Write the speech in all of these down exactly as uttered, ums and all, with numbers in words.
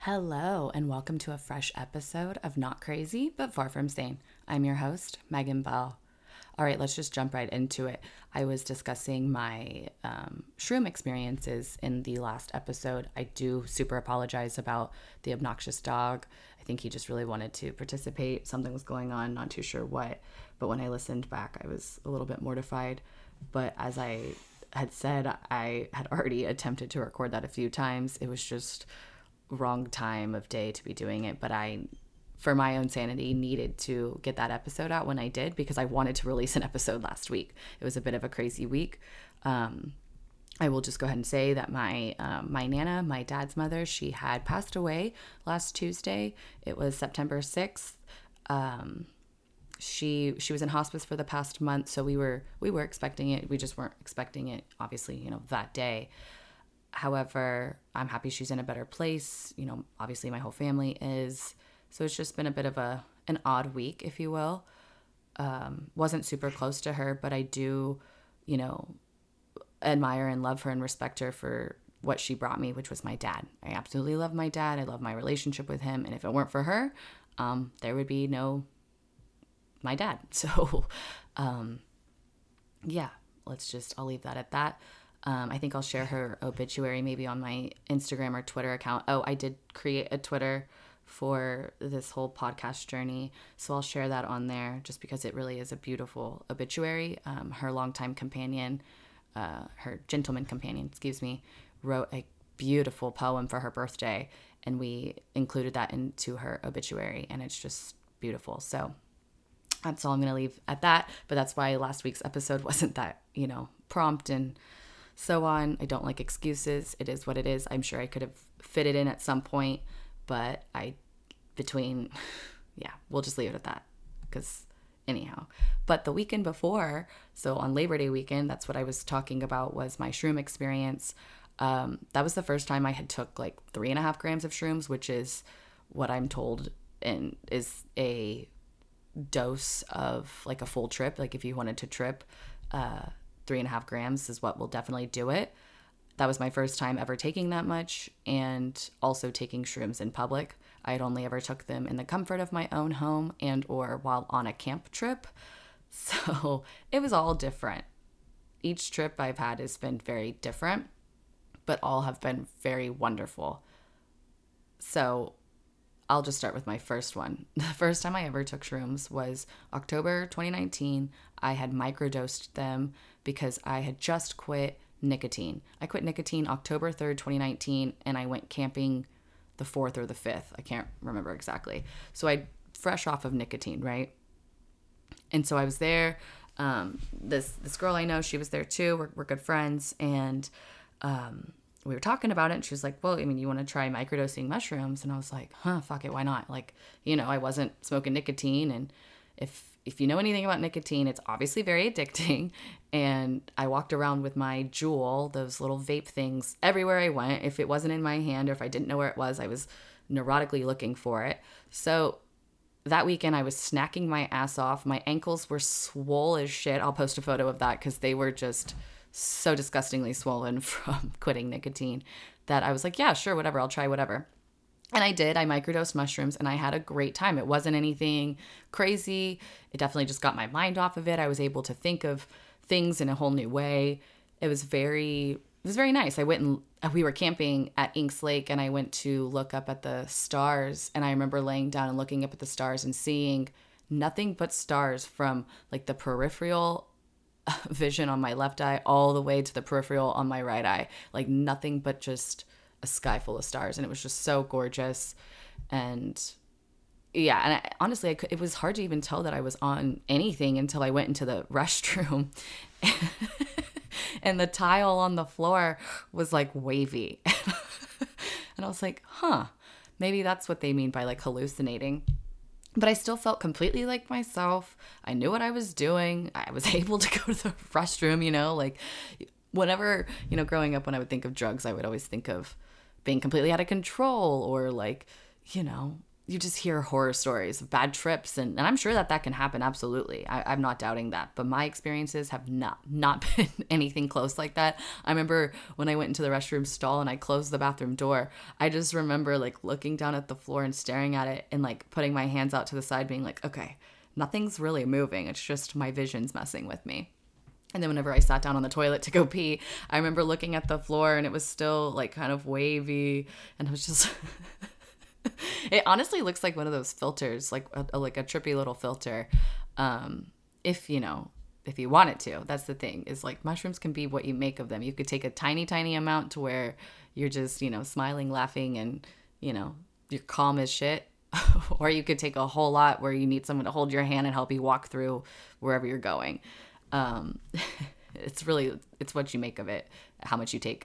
Hello, and welcome to a fresh episode of Not Crazy, but Far From Sane. I'm your host, Megan Bell. All right, let's just jump right into it. I was discussing my um, shroom experiences in the last episode. I do super apologize about the obnoxious dog. I think he just really wanted to participate. Something was going on, not too sure what. But when I listened back, I was a little bit mortified. But as I had said, I had already attempted to record that a few times. It was just wrong time of day to be doing it, but I, for my own sanity, needed to get that episode out when I did because I wanted to release an episode last week. It was a bit of a crazy week. Um, I will just go ahead and say that my um, my Nana, my dad's mother, she had passed away last Tuesday. It was September sixth. Um, she she was in hospice for the past month, so we were we were expecting it. We just weren't expecting it, obviously, you know, that day. However, I'm happy she's in a better place. You know, obviously my whole family is. So it's just been a bit of a an odd week, if you will. Um, wasn't super close to her, but I do, you know, admire and love her and respect her for what she brought me, which was my dad. I absolutely love my dad. I love my relationship with him. And if it weren't for her, um, there would be no my dad. So, um, yeah, let's just, I'll leave that at that. Um, I think I'll share her obituary maybe on my Instagram or Twitter account. Oh, I did create a Twitter for this whole podcast journey, so I'll share that on there just because it really is a beautiful obituary. Um, her longtime companion, uh, her gentleman companion, excuse me, wrote a beautiful poem for her birthday, and we included that into her obituary, and it's just beautiful. So that's all I'm going to leave at that, but that's why last week's episode wasn't that, you know, prompt and so on. I don't like excuses. It is what it is. I'm sure I could have fit it in at some point, but I, between, yeah, we'll just leave it at that because anyhow. But the weekend before, so on Labor Day weekend, that's what I was talking about was my shroom experience. Um, that was the first time I had took like three and a half grams of shrooms, which is what I'm told and is a dose of like a full trip. Like if you wanted to trip, uh, three and a half grams is what will definitely do it. That was my first time ever taking that much and also taking shrooms in public. I had only ever took them in the comfort of my own home and or while on a camp trip. So it was all different. Each trip I've had has been very different, but all have been very wonderful. So I'll just start with my first one. The first time I ever took shrooms was October twenty nineteen. I had microdosed them because I had just quit nicotine. I quit nicotine October third, twenty nineteen, and I went camping the fourth or the fifth. I can't remember exactly. So I fresh off of nicotine, right? And so I was there. Um, this this girl I know, she was there too. We're, we're good friends, and um, we were talking about it, and she was like, well, I mean, you want to try microdosing mushrooms? And I was like, huh, fuck it, why not? Like, you know, I wasn't smoking nicotine, and if if you know anything about nicotine, it's obviously very addicting. And I walked around with my Juul, those little vape things, everywhere I went. If it wasn't in my hand or if I didn't know where it was, I was neurotically looking for it. So that weekend, I was snacking my ass off. My ankles were swole as shit. I'll post a photo of that because they were just so disgustingly swollen from quitting nicotine that I was like, yeah, sure, whatever. I'll try whatever. And I did. I microdosed mushrooms and I had a great time. It wasn't anything crazy. It definitely just got my mind off of it. I was able to think of things in a whole new way. It was very, it was very nice. I went and we were camping at Inks Lake and I went to look up at the stars. And I remember laying down and looking up at the stars and seeing nothing but stars from like the peripheral vision on my left eye all the way to the peripheral on my right eye. Like nothing but just a sky full of stars, and it was just so gorgeous. And yeah, and I, honestly, I could, it was hard to even tell that I was on anything until I went into the restroom, and the tile on the floor was like wavy, and I was like, huh, maybe that's what they mean by like hallucinating. But I still felt completely like myself. I knew what I was doing. I was able to go to the restroom, you know, like whenever, you know, growing up when I would think of drugs, I would always think of being completely out of control or like, you know, you just hear horror stories of bad trips, and, and I'm sure that that can happen. Absolutely. I, I'm not doubting that, but my experiences have not, not been anything close like that. I remember when I went into the restroom stall and I closed the bathroom door, I just remember like looking down at the floor and staring at it and like putting my hands out to the side being like, okay, nothing's really moving. It's just my vision's messing with me. And then whenever I sat down on the toilet to go pee, I remember looking at the floor and it was still like kind of wavy, and I was just it honestly looks like one of those filters, like a, like a trippy little filter. Um, if, you know, if you want it to, that's the thing, is like mushrooms can be what you make of them. You could take a tiny, tiny amount to where you're just, you know, smiling, laughing, and, you know, you're calm as shit. Or you could take a whole lot where you need someone to hold your hand and help you walk through wherever you're going. Um, it's really, it's what you make of it, how much you take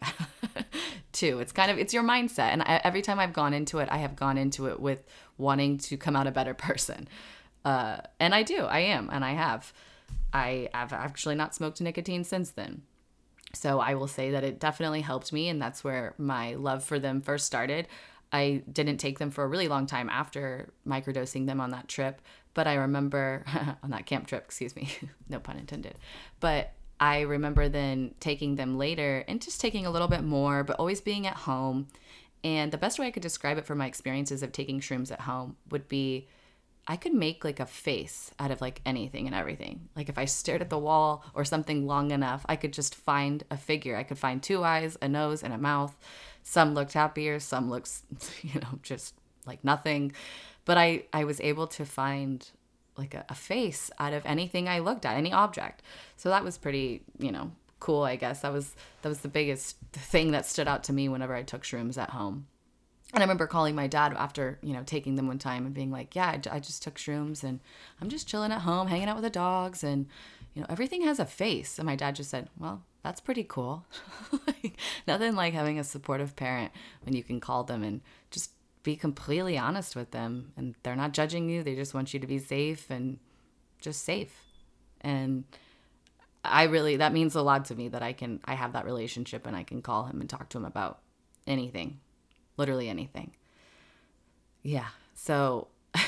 too. It's kind of, it's your mindset. And I, every time I've gone into it, I have gone into it with wanting to come out a better person. Uh, and I do, I am, and I have, I have actually not smoked nicotine since then. So I will say that it definitely helped me. And that's where my love for them first started. I didn't take them for a really long time after microdosing them on that trip. But I remember on that camp trip, excuse me, no pun intended. But I remember then taking them later and just taking a little bit more, but always being at home. And the best way I could describe it from my experiences of taking shrooms at home would be I could make like a face out of like anything and everything. Like if I stared at the wall or something long enough, I could just find a figure. I could find two eyes, a nose, and a mouth. Some looked happier, some looks, you know, just like nothing. But I, I was able to find like a, a face out of anything I looked at, any object. So that was pretty, you know, cool, I guess. That was that was the biggest thing that stood out to me whenever I took shrooms at home. And I remember calling my dad after, you know, taking them one time and being like, yeah, I, I just took shrooms and I'm just chilling at home, hanging out with the dogs, and, you know, everything has a face. And my dad just said, well, that's pretty cool. Like, nothing like having a supportive parent when you can call them and just be completely honest with them, and they're not judging you. They just want you to be safe and just safe. And I really, that means a lot to me that I can, I have that relationship and I can call him and talk to him about anything, literally anything. Yeah. So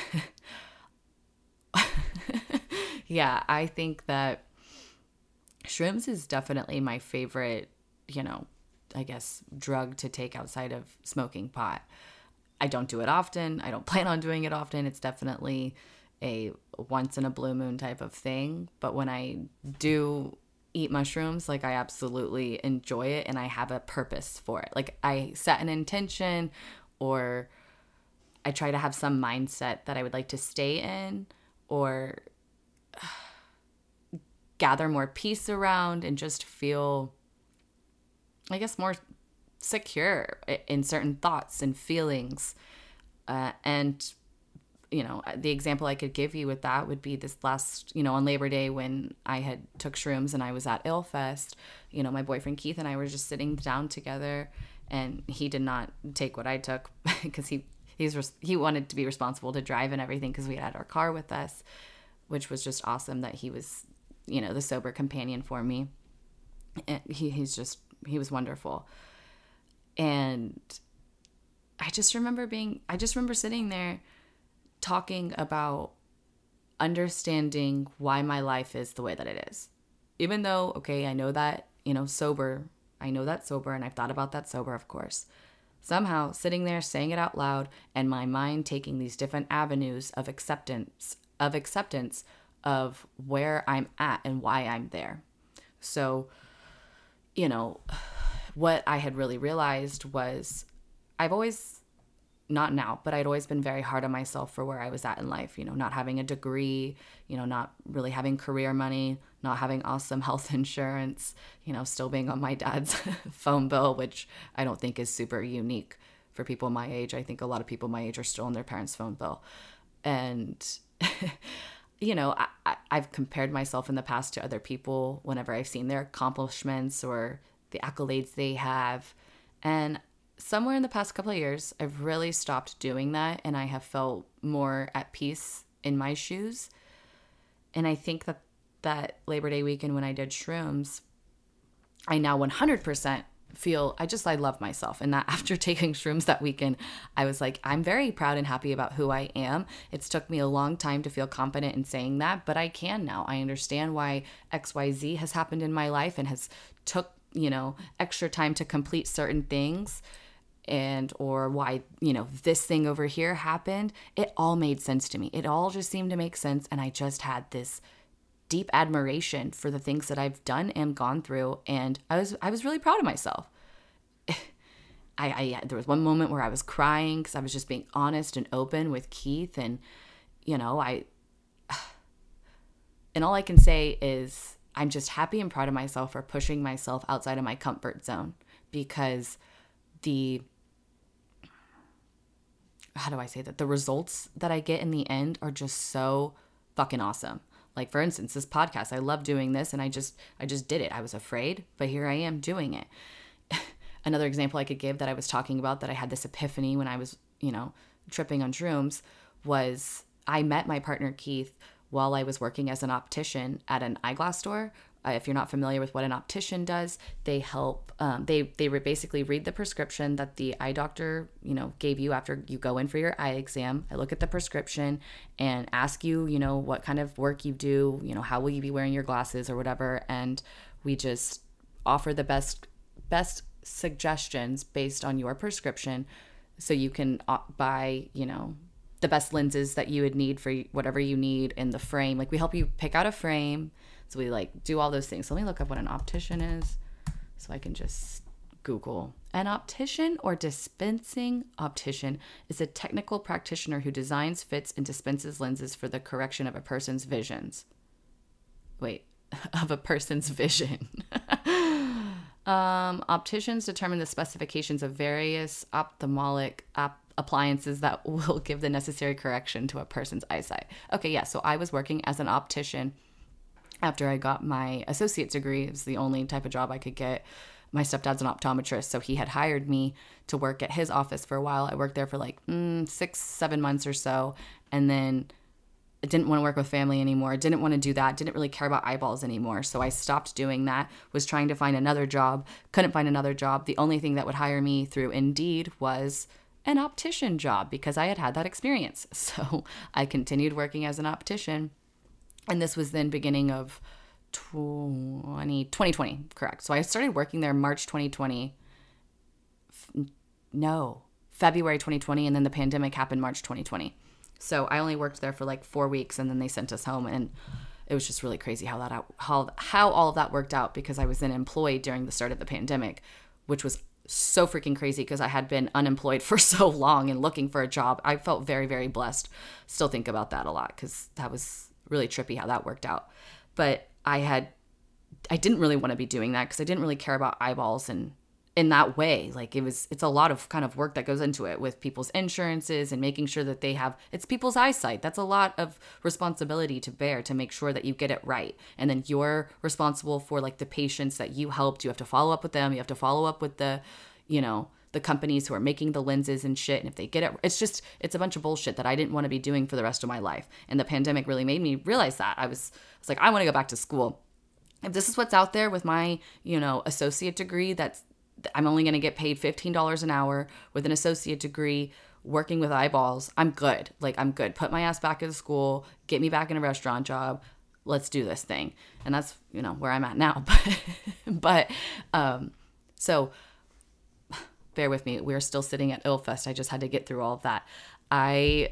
yeah, I think that shrooms is definitely my favorite, you know, I guess drug to take outside of smoking pot. I don't do it often. I don't plan on doing it often. It's definitely a once in a blue moon type of thing. But when I do eat mushrooms, like I absolutely enjoy it and I have a purpose for it. Like I set an intention, or I try to have some mindset that I would like to stay in, or gather more peace around, and just feel, I guess, more secure in certain thoughts and feelings. Uh, and, you know, the example I could give you with that would be this last, you know, on Labor Day when I had took shrooms and I was at IllFest, you know, my boyfriend Keith and I were just sitting down together, and he did not take what I took because he, he's, he wanted to be responsible to drive and everything because we had our car with us, which was just awesome that he was, you know, the sober companion for me. And he, he's just, he was wonderful. And I just remember being, I just remember sitting there talking about understanding why my life is the way that it is. Even though, okay, I know that, you know, sober, I know that sober, and I've thought about that sober, of course. Somehow sitting there saying it out loud, and my mind taking these different avenues of acceptance, of acceptance of where I'm at and why I'm there. So, you know, what I had really realized was I've always, not now, but I'd always been very hard on myself for where I was at in life, you know, not having a degree, you know, not really having career money, not having awesome health insurance, you know, still being on my dad's phone bill, which I don't think is super unique for people my age. I think a lot of people my age are still on their parents' phone bill. And, you know, I, I, I've compared myself in the past to other people whenever I've seen their accomplishments or the accolades they have. And somewhere in the past couple of years, I've really stopped doing that, and I have felt more at peace in my shoes. And I think that that Labor Day weekend when I did shrooms, I now one hundred percent feel, I just, I love myself. And that after taking shrooms that weekend, I was like, I'm very proud and happy about who I am. It's took me a long time to feel confident in saying that, but I can now. I understand why X Y Z has happened in my life and has took, you know, extra time to complete certain things, and or why, you know, this thing over here happened. It all made sense to me. It all just seemed to make sense. And I just had this deep admiration for the things that I've done and gone through. And I was, I was really proud of myself. I, I, there was one moment where I was crying because I was just being honest and open with Keith. And, you know, I, and all I can say is I'm just happy and proud of myself for pushing myself outside of my comfort zone, because the, how do I say that? The results that I get in the end are just so fucking awesome. Like, for instance, this podcast, I love doing this, and I just, I just did it. I was afraid, but here I am doing it. Another example I could give that I was talking about, that I had this epiphany when I was, you know, tripping on shrooms, was I met my partner Keith while I was working as an optician at an eyeglass store. Uh, if you're not familiar with what an optician does, they help, um, they, they re- basically read the prescription that the eye doctor, you know, gave you after you go in for your eye exam. I look at the prescription and ask you, you know, what kind of work you do, you know, how will you be wearing your glasses or whatever. And we just offer the best, best suggestions based on your prescription, so you can buy, you know, the best lenses that you would need for whatever you need in the frame. Like, we help you pick out a frame. So we like do all those things. So let me look up what an optician is, so I can just Google. An optician, or dispensing optician, is a technical practitioner who designs, fits, and dispenses lenses for the correction of a person's visions. Wait, of a person's vision. um, opticians determine the specifications of various ophthalmic op- appliances that will give the necessary correction to a person's eyesight. Okay, yeah, so I was working as an optician after I got my associate's degree. It was the only type of job I could get. My stepdad's an optometrist, so he had hired me to work at his office for a while. I worked there for like mm, six, seven months or so, and then I didn't want to work with family anymore. Didn't want to do that. Didn't really care about eyeballs anymore. So I stopped doing that, was trying to find another job, couldn't find another job. The only thing that would hire me through Indeed was an optician job, because I had had that experience. So I continued working as an optician. And this was then beginning of twenty twenty, correct. So I started working there March twenty twenty. No, February twenty twenty, and then the pandemic happened March twenty twenty. So I only worked there for like four weeks, and then they sent us home, and it was just really crazy how that out, how how all of that worked out, because I was then employed during the start of the pandemic, which was so freaking crazy because I had been unemployed for so long and looking for a job. I felt very, very blessed. Still think about that a lot, because that was really trippy how that worked out. But I had, I didn't really want to be doing that, because I didn't really care about eyeballs and in that way. Like, it was, it's a lot of kind of work that goes into it with people's insurances and making sure that they have, it's people's eyesight. That's a lot of responsibility to bear, to make sure that you get it right. And then you're responsible for like the patients that you helped. You have to follow up with them. You have to follow up with the, you know, the companies who are making the lenses and shit. And if they get it, it's just, it's a bunch of bullshit that I didn't want to be doing for the rest of my life. And the pandemic really made me realize that. I was, I was like, I want to go back to school. If this is what's out there with my, you know, associate degree, that's, I'm only going to get paid fifteen dollars an hour with an associate degree working with eyeballs, I'm good. Like, I'm good. Put my ass back into school, get me back in a restaurant job. Let's do this thing. And that's, you know, where I'm at now. But, but um, so bear with me. We're still sitting at ILFest. I just had to get through all of that. I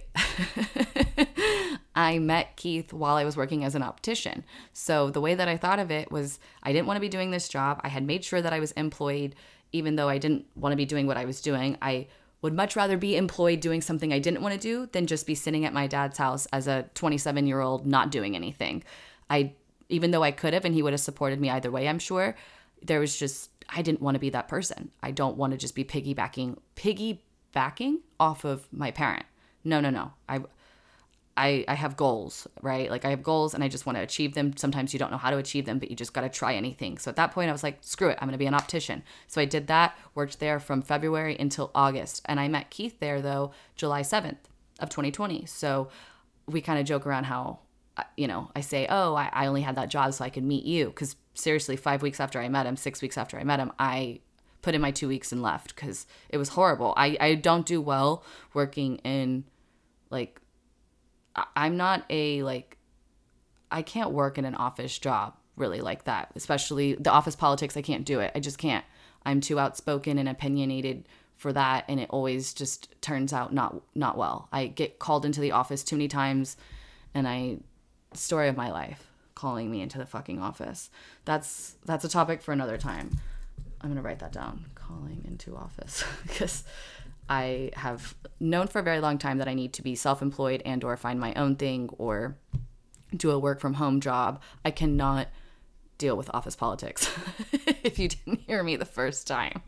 I met Keith while I was working as an optician. So the way that I thought of it was, I didn't want to be doing this job. I had made sure that I was employed, even though I didn't want to be doing what I was doing. I would much rather be employed doing something I didn't want to do than just be sitting at my dad's house as a twenty-seven-year-old not doing anything. I, even though I could have, and he would have supported me either way, I'm sure, there was just, I didn't want to be that person. I don't want to just be piggybacking, piggybacking off of my parent. No, no, no. I, I, I have goals, right? Like, I have goals and I just want to achieve them. Sometimes you don't know how to achieve them, but you just got to try anything. So at that point I was like, screw it. I'm going to be an optician. So I did that, worked there from February until August. And I met Keith there though, July seventh of twenty twenty. So we kind of joke around how, you know, I say, oh, I, I only had that job so I could meet you. Cause seriously, five weeks after I met him, six weeks after I met him, I put in my two weeks and left because it was horrible. I, I don't do well working in, like, I- I'm not a, like, I can't work in an office job really like that, especially the office politics. I can't do it. I just can't. I'm too outspoken and opinionated for that, and it always just turns out not not well. I get called into the office too many times, and I story of my life calling me into the fucking office. That's that's a topic for another time. I'm gonna write that down. Calling into office because I have known for a very long time that I need to be self-employed and or find my own thing or do a work from home job. I cannot deal with office politics if you didn't hear me the first time.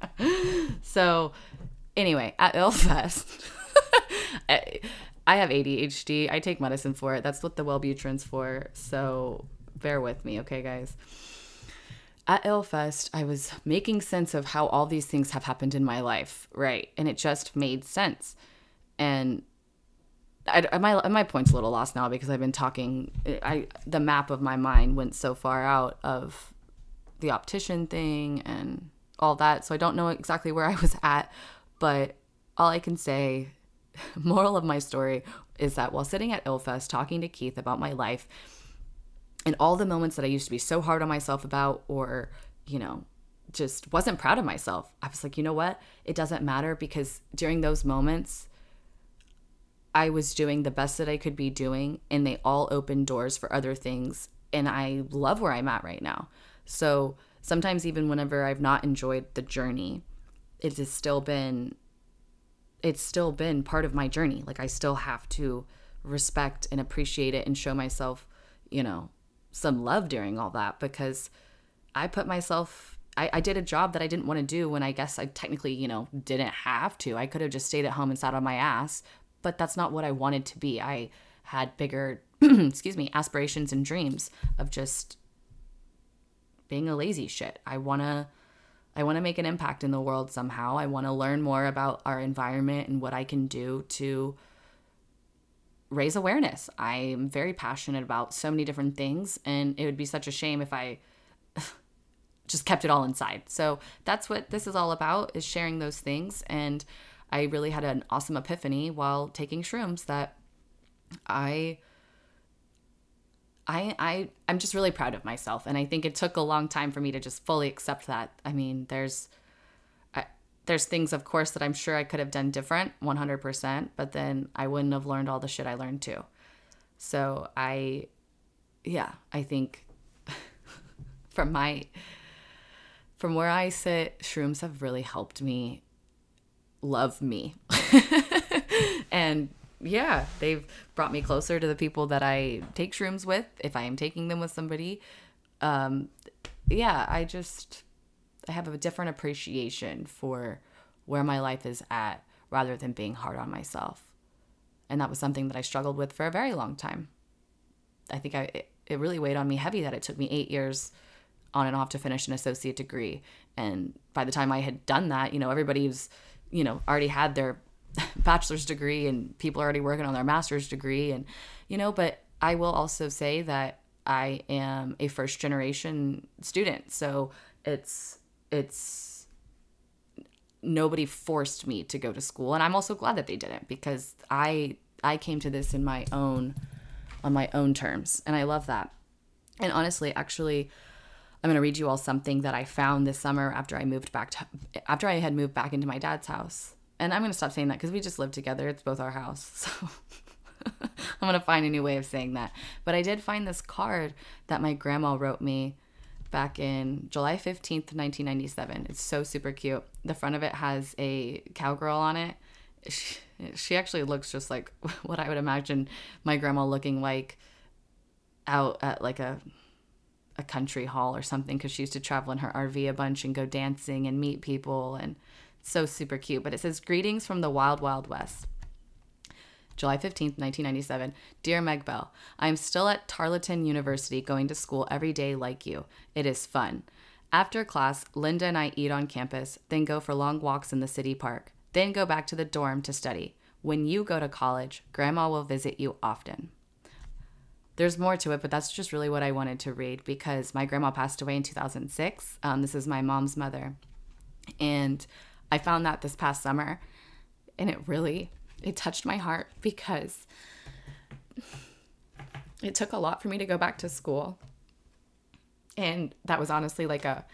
So anyway, at ILFest, I, I have A D H D. I take medicine for it. That's what the Wellbutrin's for. So bear with me, okay, guys? At ILFest, I was making sense of how all these things have happened in my life, right? And it just made sense. And I, my my point's a little lost now because I've been talking. I the map of my mind went so far out of the optician thing and all that, so I don't know exactly where I was at. But all I can say, moral of my story, is that while sitting at ILFest talking to Keith about my life and all the moments that I used to be so hard on myself about, or you know, just wasn't proud of myself, I was like, you know what? It doesn't matter, because during those moments, I was doing the best that I could be doing, and they all opened doors for other things. And I love where I'm at right now. So sometimes even whenever I've not enjoyed the journey, it has still been, it's still been part of my journey. Like, I still have to respect and appreciate it and show myself, you know, some love during all that, because I put myself, I, I did a job that I didn't want to do when I guess I technically, you know, didn't have to. I could have just stayed at home and sat on my ass. But that's not what I wanted to be. I had bigger, excuse me, aspirations and dreams of just being a lazy shit. I want to I want to make an impact in the world somehow. I want to learn more about our environment and what I can do to raise awareness. I'm very passionate about so many different things, and it would be such a shame if I just kept it all inside. So that's what this is all about, is sharing those things. And I really had an awesome epiphany while taking shrooms that I, I, I, I'm just really proud of myself. And I think it took a long time for me to just fully accept that. I mean, there's, I, there's things, of course, that I'm sure I could have done different, one hundred percent, but then I wouldn't have learned all the shit I learned too. So I, yeah, I think from my, from where I sit, shrooms have really helped me love me. And yeah, they've brought me closer to the people that I take shrooms with, if I am taking them with somebody. Um, yeah, I just, I have a different appreciation for where my life is at rather than being hard on myself. And that was something that I struggled with for a very long time. I think I it, it really weighed on me heavy that it took me eight years on and off to finish an associate degree. And by the time I had done that, you know, everybody was, you know, already had their bachelor's degree and people are already working on their master's degree. And, you know, but I will also say that I am a first generation student. So it's, it's, nobody forced me to go to school. And I'm also glad that they didn't, because I, I came to this in my own, on my own terms. And I love that. And honestly, actually, I'm going to read you all something that I found this summer after I moved back to, after I had moved back into my dad's house. And I'm going to stop saying that because we just live together. It's both our house. So I'm going to find a new way of saying that. But I did find this card that my grandma wrote me back in July fifteenth, nineteen ninety-seven. It's so super cute. The front of it has a cowgirl on it. She, she actually looks just like what I would imagine my grandma looking like out at like a a country hall or something, because she used to travel in her R V a bunch and go dancing and meet people, and it's so super cute. But it says, "Greetings from the Wild Wild West. July fifteenth, nineteen ninety-seven. Dear Meg Bell, I am still at Tarleton University going to school every day like you. It is fun. After class, Linda and I eat on campus, then go for long walks in the city park, then go back to the dorm to study. When you go to college, Grandma will visit you often." There's more to it, but that's just really what I wanted to read, because my grandma passed away in two thousand six. Um, this is my mom's mother. And I found that this past summer, and it really, it touched my heart because it took a lot for me to go back to school. And that was honestly like a,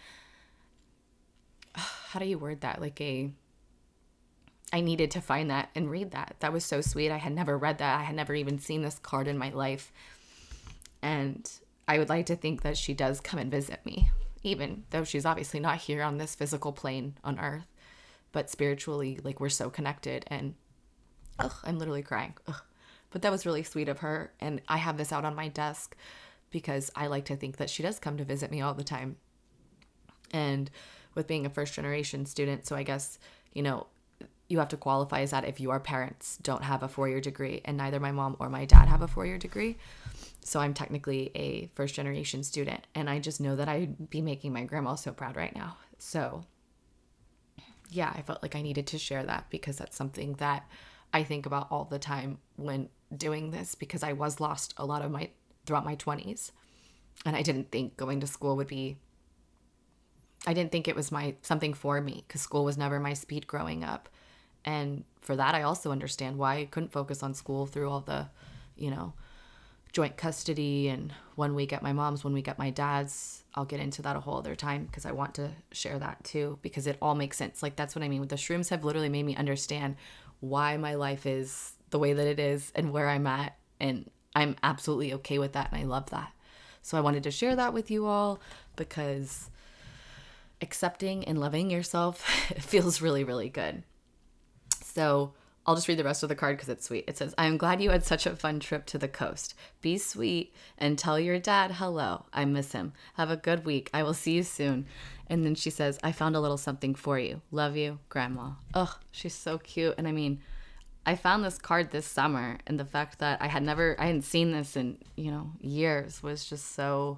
how do you word that? Like a, I needed to find that and read that. That was so sweet. I had never read that. I had never even seen this card in my life. And I would like to think that she does come and visit me, even though she's obviously not here on this physical plane on earth. But spiritually, like, we're so connected. And ugh, I'm literally crying. Ugh. But that was really sweet of her. And I have this out on my desk because I like to think that she does come to visit me all the time. And with being a first generation student, so I guess, you know, you have to qualify as that if your parents don't have a four-year degree, and neither my mom or my dad have a four-year degree. So I'm technically a first generation student, and I just know that I'd be making my grandma so proud right now. So yeah, I felt like I needed to share that because that's something that I think about all the time when doing this, because I was lost a lot of my throughout my twenties, and I didn't think going to school would be I didn't think it was my something for me, because school was never my speed growing up. And for that, I also understand why I couldn't focus on school through all the, you know, joint custody and one week at my mom's, one week at my dad's. I'll get into that a whole other time because I want to share that too, because it all makes sense. Like, that's what I mean. The shrooms have literally made me understand why my life is the way that it is and where I'm at. And I'm absolutely okay with that. And I love that. So I wanted to share that with you all because accepting and loving yourself feels really, really good. So I'll just read the rest of the card because it's sweet. It says, I am glad you had such a fun trip to the coast. Be sweet and tell your dad hello. I miss him. Have a good week. I will see you soon. And then she says, I found a little something for you. Love you, Grandma. Oh, she's so cute. And I mean, I found this card this summer, and the fact that I had never, I hadn't seen this in, you know, years was just so,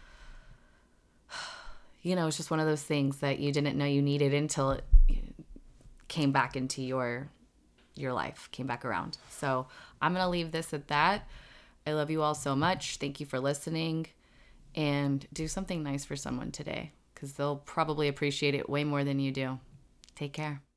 you know, it's just one of those things that you didn't know you needed until it came back into your your life, came back around. So I'm going to leave this at that. I love you all so much. Thank you for listening, and do something nice for someone today because they'll probably appreciate it way more than you do. Take care.